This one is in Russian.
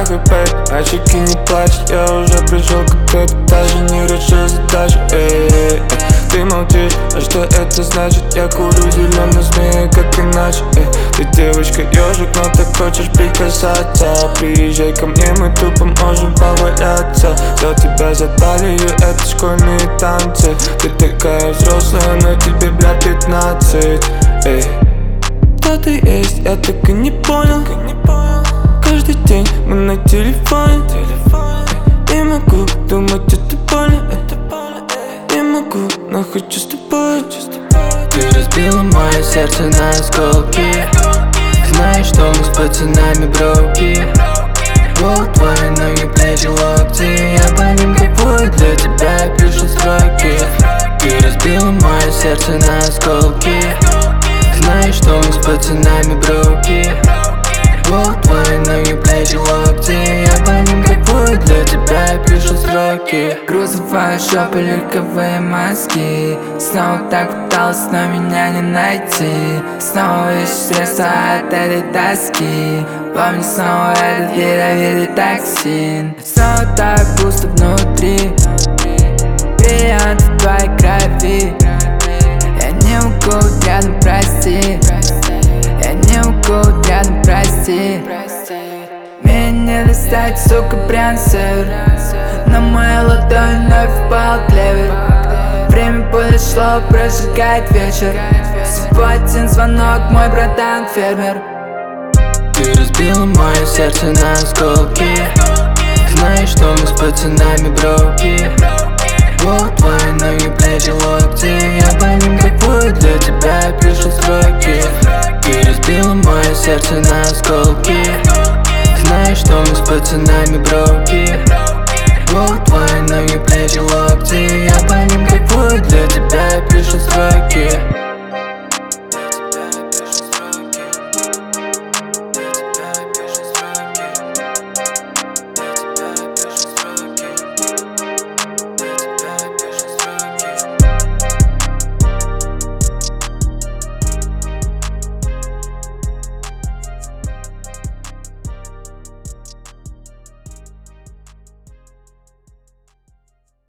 бэй, мальчики не плачут, я уже пришел к ответу, даже не решил задачу. Ты молчишь, а что это значит? Я курю зеленый змеи, как иначе. Ты девочка ежик, но ты хочешь прикасаться. Приезжай ко мне, мы тупо можем поваляться. Взял тебя за талию, это школьные танцы. Ты такая взрослая, но тебе, блядь, 15. Кто ты есть, я так и не понял. Каждый день мы на телефоне. Не могу думать, это больно. Не могу, но хочу с тобой. Ты разбила мое сердце на осколки. Знаешь, что мы с пацанами броки. Вот твои ноги, плечи, локти. Я по ним кайфую, для тебя пишу строки. Ты разбила мое сердце на осколки. Знаешь, что мы с пацанами броки. Вот твои ноги, плечи, локти. Я по ним кайфую, для тебя пишу строки. Грузовая шопа, легковые мазки. Снова так пыталась, но меня не найти. Снова ищу средства от этой тоски. Помню снова этот ядовитый токсин. Снова так пусто внутри. Бриллиант в твоей крови. Я не могу рядом, прости. Я не могу рядом, прости. Меня не достать, сука, прям север. На моей ладони вновь впал клевер. Время подошло, прожигает вечер. Всего один звонок, мой братан фермер. Ты разбила мое сердце на осколки. Знаешь, что мы с пацанами броки. Вот твои ноги, плечи, локти. Я по ним кайфую, для тебя пишу строки. Ты разбила мое сердце на осколки. Знаешь, что мы с пацанами броки. Вот твои ноги, плечи, локти. Я по ним кайфую, для тебя пишу строки.